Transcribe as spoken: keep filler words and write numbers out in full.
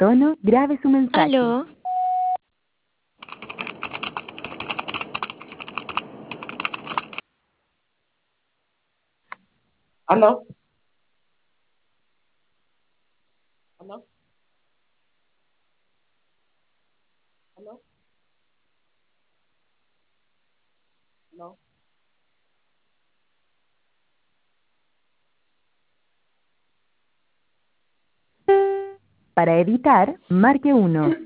tono, grabe su mensaje. Aló, ¿Aló? ¿Aló? ¿Aló? ¿Aló? Para editar, marque uno.